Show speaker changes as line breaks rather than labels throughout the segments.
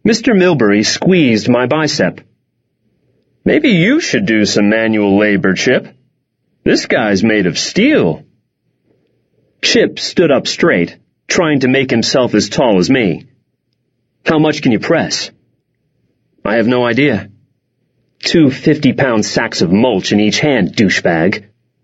Mr. Milbury squeezed my bicep. Maybe you should do some manual labor, Chip. This guy's made of steel. Chip stood up straight, trying to make himself as tall as me. How much can you press? I have no idea. 2 50-pound sacks of mulch in each hand, douchebag.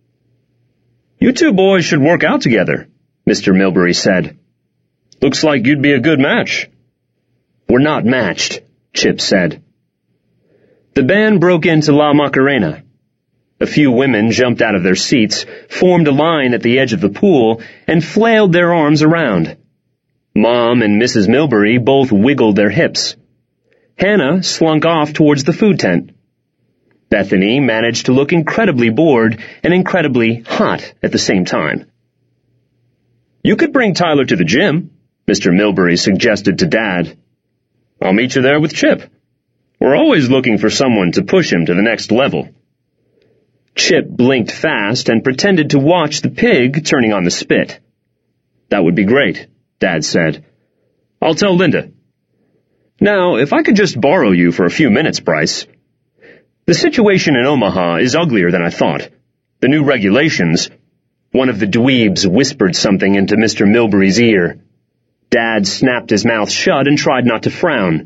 You two boys should work out together, Mr. Milbury said. Looks like you'd be a good match. We're not matched, Chip said. The band broke into La Macarena. A few women jumped out of their seats, formed a line at the edge of the pool, and flailed their arms around. Mom and Mrs. Milbury both wiggled their hips. Hannah slunk off towards the food tent. Bethany managed to look incredibly bored and incredibly hot at the same time. You could bring Tyler to the gym, Mr. Milbury suggested to Dad. I'll meet you there with Chip. We're always looking for someone to push him to the next level. Chip blinked fast and pretended to watch the pig turning on the spit. That would be great, Dad said. I'll tell Linda. Now, if I could just borrow you for a few minutes, Bryce. The situation in Omaha is uglier than I thought. The new regulations. One of the dweebs whispered something into Mr. Milbury's ear. Dad snapped his mouth shut and tried not to frown.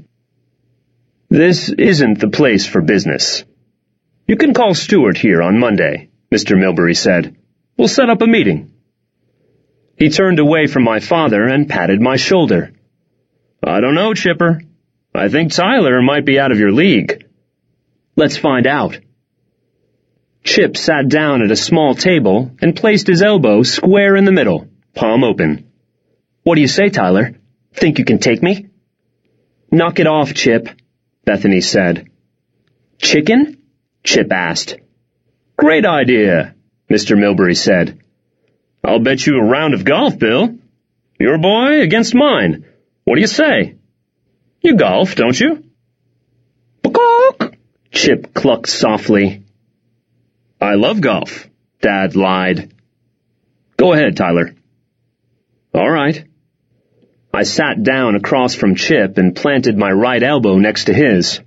This isn't the place for business. You can call Stuart here on Monday, Mr. Milbury said. We'll set up a meeting. He turned away from my father and patted my shoulder. I don't know, Chipper. I think Tyler might be out of your league. Let's find out. Chip sat down at a small table and placed his elbow square in the middle, palm open. What do you say, Tyler? Think you can take me? Knock it off, Chip, Bethany said. Chicken? Chip asked. Great idea, Mr. Milbury said. I'll bet you a round of golf, Bill. Your boy against mine. What do you say? You golf, don't you? Bawk! Chip clucked softly. I love golf, Dad lied. Go ahead, Tyler. All right. I sat down across from Chip and planted my right elbow next to his.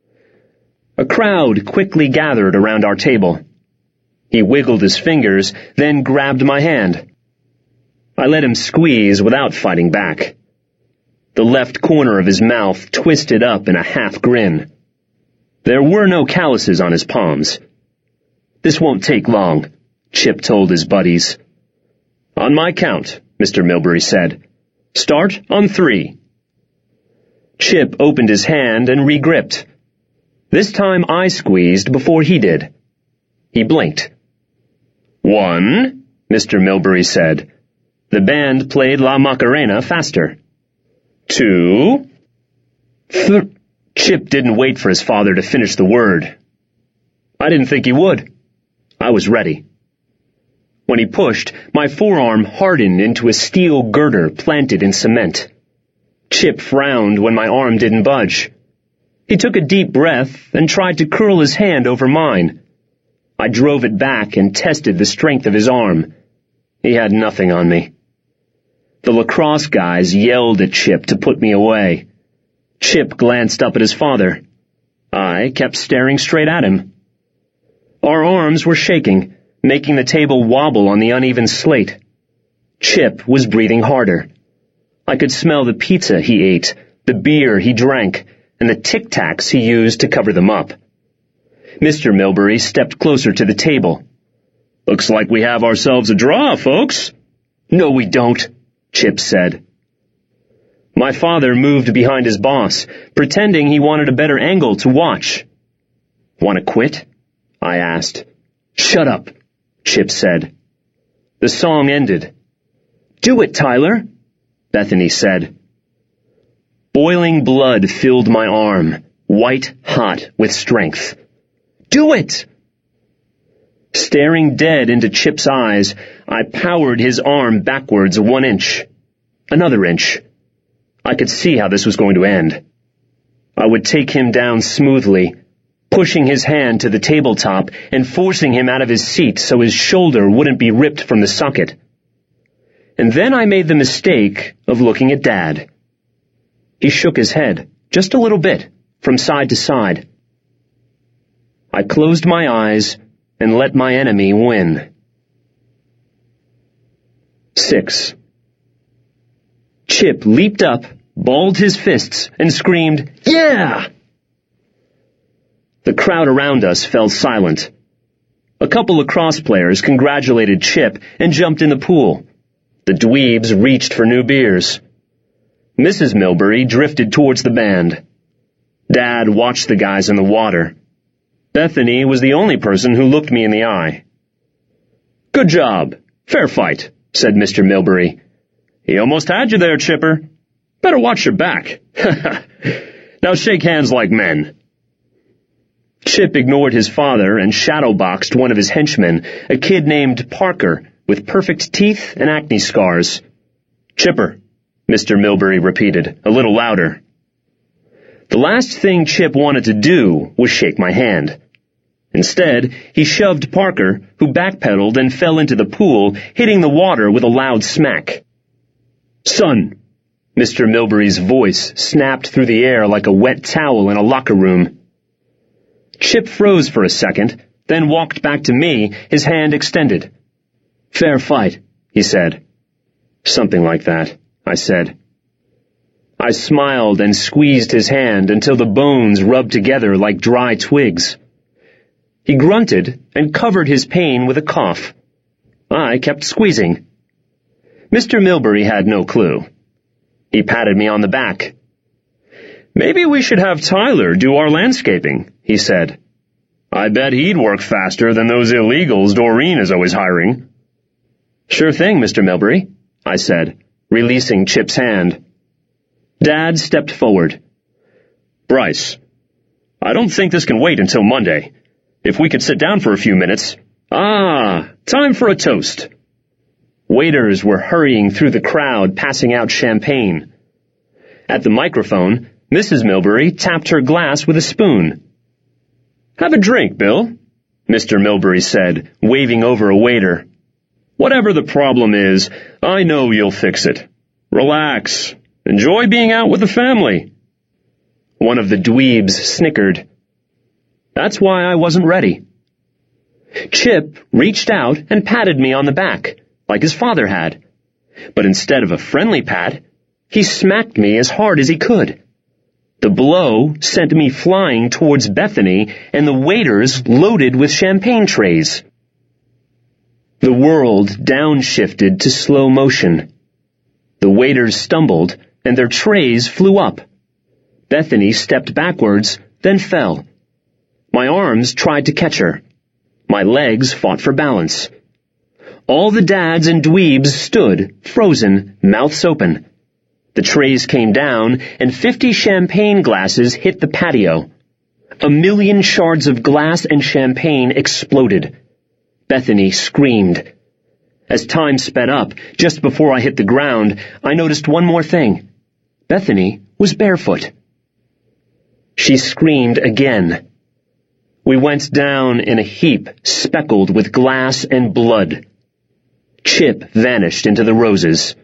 A crowd quickly gathered around our table. He wiggled his fingers, then grabbed my hand. I let him squeeze without fighting back. The left corner of his mouth twisted up in a half grin. There were no calluses on his palms. This won't take long, Chip told his buddies. On my count, Mr. Milbury said. Start on 3. Chip opened his hand and regripped. This time I squeezed before he did. He blinked. 1, Mr. Milbury said. The band played La Macarena faster. 2. Chip didn't wait for his father to finish the word. I didn't think he would. I was ready. When he pushed, my forearm hardened into a steel girder planted in cement. Chip frowned when my arm didn't budge. He took a deep breath and tried to curl his hand over mine. I drove it back and tested the strength of his arm. He had nothing on me. The lacrosse guys yelled at Chip to put me away. Chip glanced up at his father. I kept staring straight at him. Our arms were shaking, making the table wobble on the uneven slate. Chip was breathing harder. I could smell the pizza he ate, the beer he drank, and the Tic Tacs he used to cover them up. Mr. Milbury stepped closer to the table. Looks like we have ourselves a draw, folks. No, we don't, Chip said. My father moved behind his boss, pretending he wanted a better angle to watch. Want to quit? I asked. Shut up, Chip said. The song ended. Do it, Tyler, Bethany said. Boiling blood filled my arm, white hot with strength. Do it! Staring dead into Chip's eyes, I powered his arm backwards 1 inch. Another inch. I could see how this was going to end. I would take him down smoothly, pushing his hand to the tabletop and forcing him out of his seat so his shoulder wouldn't be ripped from the socket. And then I made the mistake of looking at Dad. He shook his head, just a little bit, from side to side. I closed my eyes and let my enemy win. 6. Chip leaped up, balled his fists, and screamed, "Yeah!" The crowd around us fell silent. A couple of lacrosse players congratulated Chip and jumped in the pool. The dweebs reached for new beers. Mrs. Milbury drifted towards the band. Dad watched the guys in the water. Bethany was the only person who looked me in the eye. "Good job. Fair fight," said Mr. Milbury. "He almost had you there, Chipper. Better watch your back. Now shake hands like men." Chip ignored his father and shadowboxed one of his henchmen, a kid named Parker, with perfect teeth and acne scars. "Chipper," Mr. Milbury repeated, a little louder. The last thing Chip wanted to do was shake my hand. Instead, he shoved Parker, who backpedaled and fell into the pool, hitting the water with a loud smack. "Son," Mr. Milbury's voice snapped through the air like a wet towel in a locker room. Chip froze for a second, then walked back to me, his hand extended. "Fair fight," he said. "Something like that," I said. I smiled and squeezed his hand until the bones rubbed together like dry twigs. He grunted and covered his pain with a cough. I kept squeezing. Mr. Milbury had no clue. He patted me on the back. "Maybe we should have Tyler do our landscaping," he said. "I bet he'd work faster than those illegals Doreen is always hiring." "Sure thing, Mr. Milbury," I said, releasing Chip's hand. Dad stepped forward. "Bryce, I don't think this can wait until Monday. If we could sit down for a few minutes." Time for a toast." Waiters were hurrying through the crowd, passing out champagne. At the microphone, Mrs. Milbury tapped her glass with a spoon. "Have a drink, Bill," Mr. Milbury said, waving over a waiter. "Whatever the problem is, I know you'll fix it. Relax. Enjoy being out with the family." One of the dweebs snickered. That's why I wasn't ready. Chip reached out and patted me on the back, like his father had. But instead of a friendly pat, he smacked me as hard as he could. The blow sent me flying towards Bethany and the waiters loaded with champagne trays. The world downshifted to slow motion. The waiters stumbled and their trays flew up. Bethany stepped backwards, then fell. My arms tried to catch her. My legs fought for balance. All the dads and dweebs stood, frozen, mouths open. The trays came down, and 50 champagne glasses hit the patio. 1,000,000 shards of glass and champagne exploded. Bethany screamed. As time sped up, just before I hit the ground, I noticed one more thing. Bethany was barefoot. She screamed again. We went down in a heap, speckled with glass and blood. Chip vanished into the roses.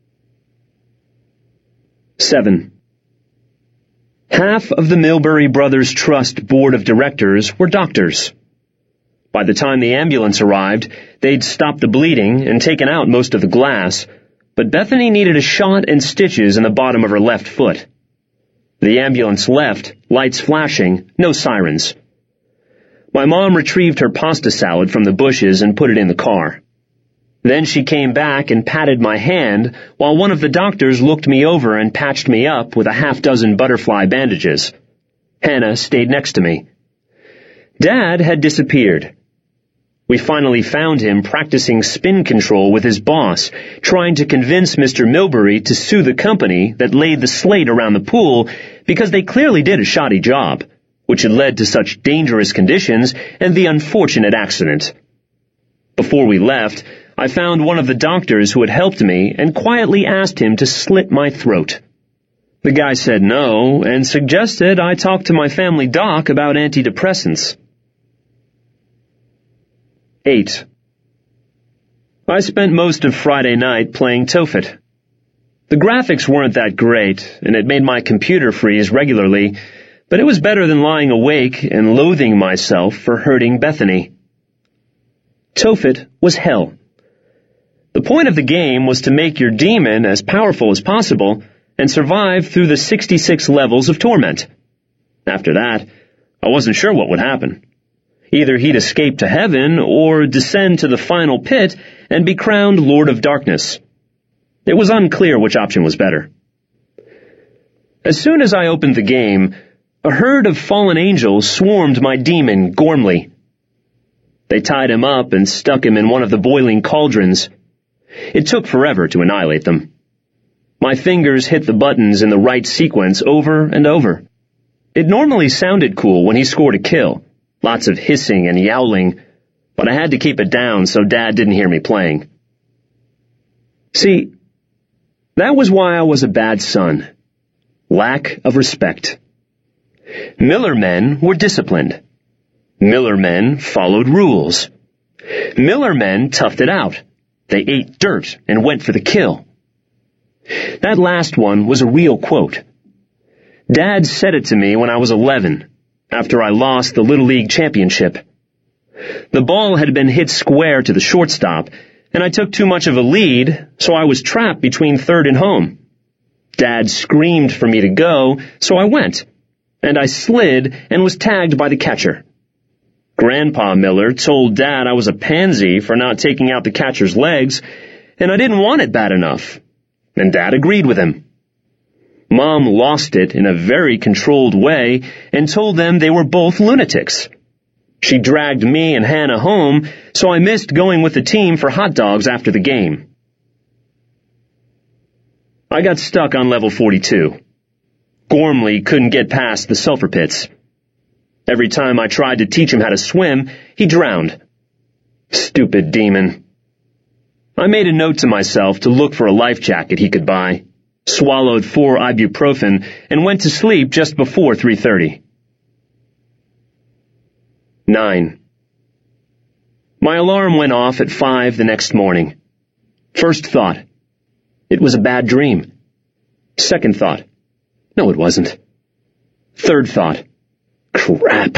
7. Half of the Milbury Brothers Trust Board of Directors were doctors. By the time the ambulance arrived, they'd stopped the bleeding and taken out most of the glass, but Bethany needed a shot and stitches in the bottom of her left foot. The ambulance left, lights flashing, no sirens. My mom retrieved her pasta salad from the bushes and put it in the car. Then she came back and patted my hand while one of the doctors looked me over and patched me up with a half-dozen butterfly bandages. Hannah stayed next to me. Dad had disappeared. We finally found him practicing spin control with his boss, trying to convince Mr. Milbury to sue the company that laid the slate around the pool because they clearly did a shoddy job, which had led to such dangerous conditions and the unfortunate accident. Before we left, I found one of the doctors who had helped me and quietly asked him to slit my throat. The guy said no and suggested I talk to my family doc about antidepressants. 8. I spent most of Friday night playing Tophet. The graphics weren't that great, and it made my computer freeze regularly, but it was better than lying awake and loathing myself for hurting Bethany. Tophet was hell. The point of the game was to make your demon as powerful as possible and survive through the 66 levels of torment. After that, I wasn't sure what would happen. Either he'd escape to heaven or descend to the final pit and be crowned Lord of Darkness. It was unclear which option was better. As soon as I opened the game, a herd of fallen angels swarmed my demon, Gormley. They tied him up and stuck him in one of the boiling cauldrons. It took forever to annihilate them. My fingers hit the buttons in the right sequence over and over. It normally sounded cool when he scored a kill, lots of hissing and yowling, but I had to keep it down so Dad didn't hear me playing. See, that was why I was a bad son. Lack of respect. Miller men were disciplined. Miller men followed rules. Miller men toughed it out. They ate dirt and went for the kill. That last one was a real quote. Dad said it to me when I was 11, after I lost the Little League championship. The ball had been hit square to the shortstop, and I took too much of a lead, so I was trapped between third and home. Dad screamed for me to go, so I went, and I slid and was tagged by the catcher. Grandpa Miller told Dad I was a pansy for not taking out the catcher's legs, and I didn't want it bad enough, and Dad agreed with him. Mom lost it in a very controlled way and told them they were both lunatics. She dragged me and Hannah home, so I missed going with the team for hot dogs after the game. I got stuck on level 42. Gormley couldn't get past the sulfur pits. Every time I tried to teach him how to swim, he drowned. Stupid demon. I made a note to myself to look for a life jacket he could buy, swallowed 4 ibuprofen, and went to sleep just before 3:30. 9. My alarm went off at 5 the next morning. First thought, it was a bad dream. Second thought, no, it wasn't. Third thought, crap.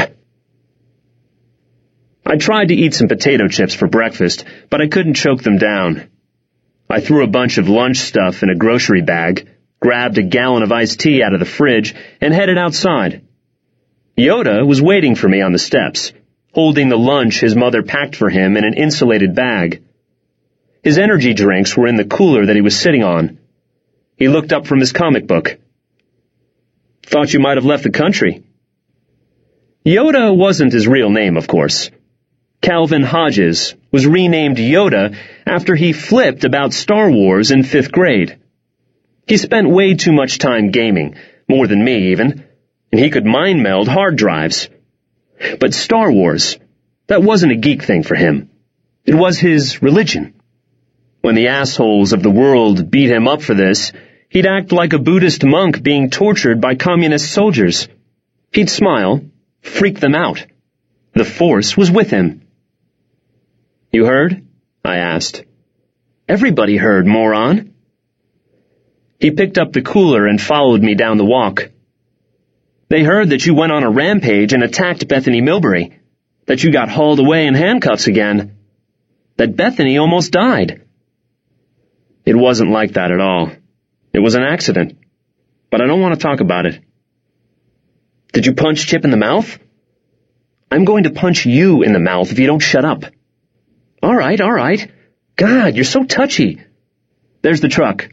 I tried to eat some potato chips for breakfast, but I couldn't choke them down. I threw a bunch of lunch stuff in a grocery bag, grabbed a gallon of iced tea out of the fridge, and headed outside. Yoda was waiting for me on the steps, holding the lunch his mother packed for him in an insulated bag. His energy drinks were in the cooler that he was sitting on. He looked up from his comic book. Thought you might have left the country. Yoda wasn't his real name, of course. Calvin Hodges was renamed Yoda after he flipped about Star Wars in 5th grade. He spent way too much time gaming, more than me even, and he could mind meld hard drives. But Star Wars, that wasn't a geek thing for him. It was his religion. When the assholes of the world beat him up for this, he'd act like a Buddhist monk being tortured by communist soldiers. He'd smile, freak them out. The Force was with him. You heard? I asked. Everybody heard, moron. He picked up the cooler and followed me down the walk. They heard that you went on a rampage and attacked Bethany Milbury, that you got hauled away in handcuffs again, that Bethany almost died. It wasn't like that at all. It was an accident, but I don't want to talk about it. Did you punch Chip in the mouth? I'm going to punch you in the mouth if you don't shut up. All right. God, you're so touchy. There's the truck.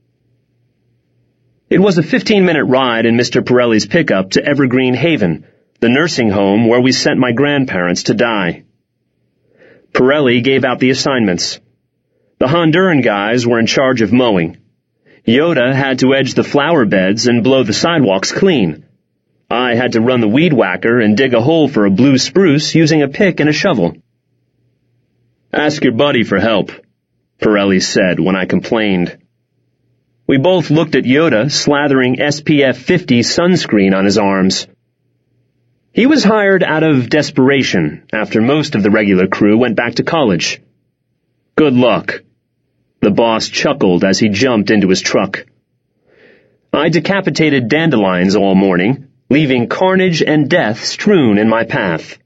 It was a 15-minute ride in Mr. Pirelli's pickup to Evergreen Haven, the nursing home where we sent my grandparents to die. Pirelli gave out the assignments. The Honduran guys were in charge of mowing. Yoda had to edge the flower beds and blow the sidewalks clean. I had to run the weed whacker and dig a hole for a blue spruce using a pick and a shovel. Ask your buddy for help, Pirelli said when I complained. We both looked at Yoda slathering SPF 50 sunscreen on his arms. He was hired out of desperation after most of the regular crew went back to college. Good luck. The boss chuckled as he jumped into his truck. I decapitated dandelions all morning, leaving carnage and death strewn in my path.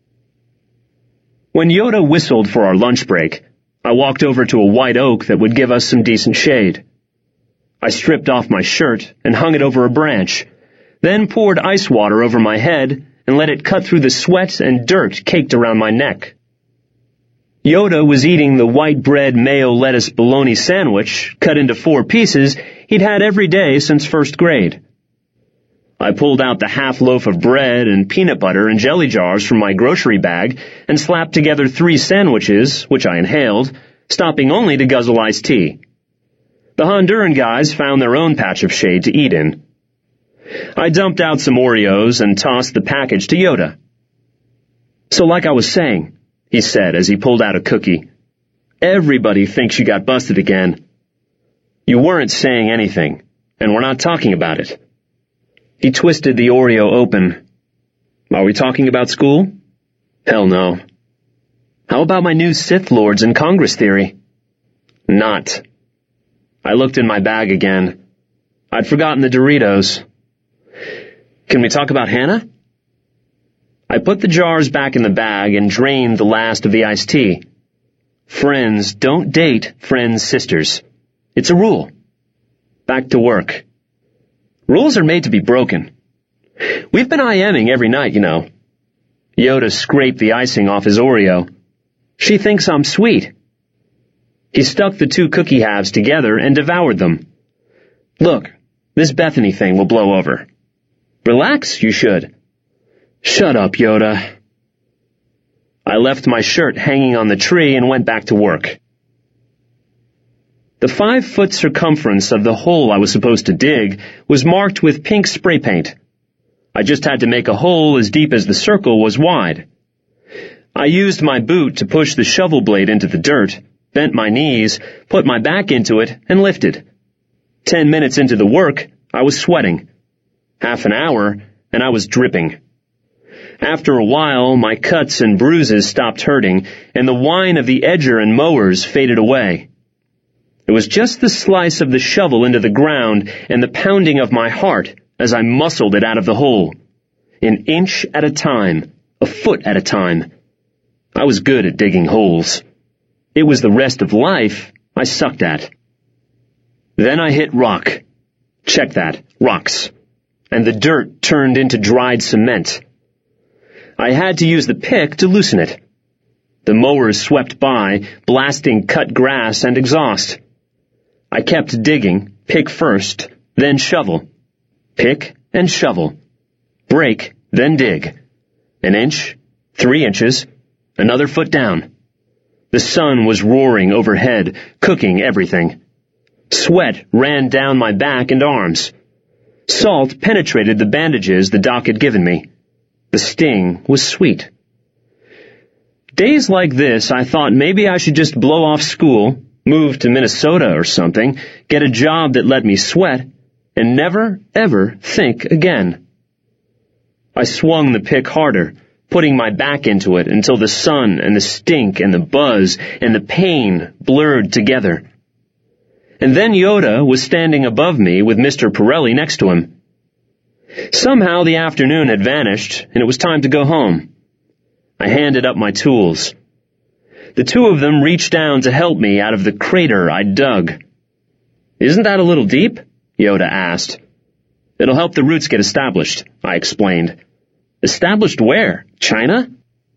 When Yoda whistled for our lunch break, I walked over to a white oak that would give us some decent shade. I stripped off my shirt and hung it over a branch, then poured ice water over my head and let it cut through the sweat and dirt caked around my neck. Yoda was eating the white bread mayo lettuce bologna sandwich, cut into 4 pieces, he'd had every day since first grade. I pulled out the half loaf of bread and peanut butter and jelly jars from my grocery bag and slapped together 3 sandwiches, which I inhaled, stopping only to guzzle iced tea. The Honduran guys found their own patch of shade to eat in. I dumped out some Oreos and tossed the package to Yoda. "So like I was saying," he said as he pulled out a cookie, "everybody thinks you got busted again. You weren't saying anything, and we're not talking about it." He twisted the Oreo open. "Are we talking about school?" "Hell no." "How about my new Sith Lords and Congress theory?" "Not." I looked in my bag again. I'd forgotten the Doritos. "Can we talk about Hannah?" I put the jars back in the bag and drained the last of the iced tea. Friends don't date friends' sisters. It's a rule. Back to work. Rules are made to be broken. We've been IMing every night, you know. Yoda scraped the icing off his Oreo. "She thinks I'm sweet." He stuck the 2 cookie halves together and devoured them. "Look, this Bethany thing will blow over." "Relax, you should." "Shut up, Yoda." I left my shirt hanging on the tree and went back to work. The 5-foot circumference of the hole I was supposed to dig was marked with pink spray paint. I just had to make a hole as deep as the circle was wide. I used my boot to push the shovel blade into the dirt, bent my knees, put my back into it, and lifted. 10 minutes into the work, I was sweating. Half an hour, and I was dripping. After a while, my cuts and bruises stopped hurting, and the whine of the edger and mowers faded away. It was just the slice of the shovel into the ground and the pounding of my heart as I muscled it out of the hole. An inch at a time, a foot at a time. I was good at digging holes. It was the rest of life I sucked at. Then I hit rock. Check that, rocks. And the dirt turned into dried cement. I had to use the pick to loosen it. The mowers swept by, blasting cut grass and exhaust. I kept digging, pick first, then shovel. Pick and shovel. Break, then dig. 1 inch, 3 inches, another foot down. The sun was roaring overhead, cooking everything. Sweat ran down my back and arms. Salt penetrated the bandages the doc had given me. The sting was sweet. Days like this, I thought maybe I should just blow off school, move to Minnesota or something, get a job that let me sweat, and never, ever think again. I swung the pick harder, putting my back into it until the sun and the stink and the buzz and the pain blurred together. And then Yoda was standing above me with Mr. Pirelli next to him. Somehow the afternoon had vanished, and it was time to go home. I handed up my tools. The 2 of them reached down to help me out of the crater I'd dug. "Isn't that a little deep?" Yoda asked. "It'll help the roots get established," I explained. "Established where? China?"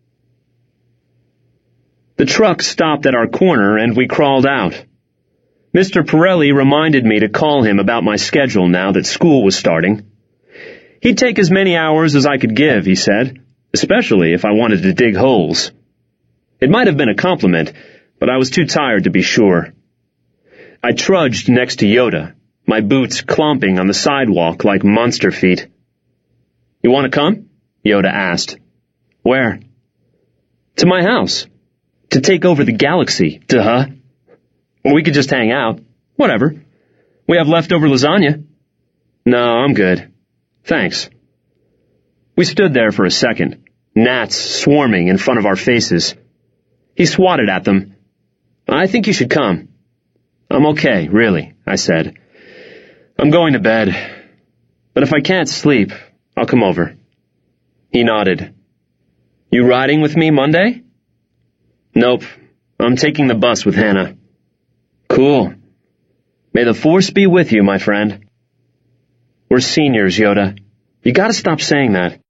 The truck stopped at our corner, and we crawled out. Mr. Pirelli reminded me to call him about my schedule now that school was starting. He'd take as many hours as I could give, he said, especially if I wanted to dig holes. It might have been a compliment, but I was too tired to be sure. I trudged next to Yoda, my boots clomping on the sidewalk like monster feet. "You want to come?" Yoda asked. "Where?" "To my house. To take over the galaxy, duh. Or we could just hang out. Whatever. We have leftover lasagna." "No, I'm good. Thanks." We stood there for a second, gnats swarming in front of our faces. He swatted at them. "I think you should come." "I'm okay, really," I said. I'm going to bed. But if I can't sleep, I'll come over. He nodded. You riding with me Monday? Nope. I'm taking the bus with Hannah. Cool. May the Force be with you, my friend. We're seniors, Yoda. You gotta stop saying that.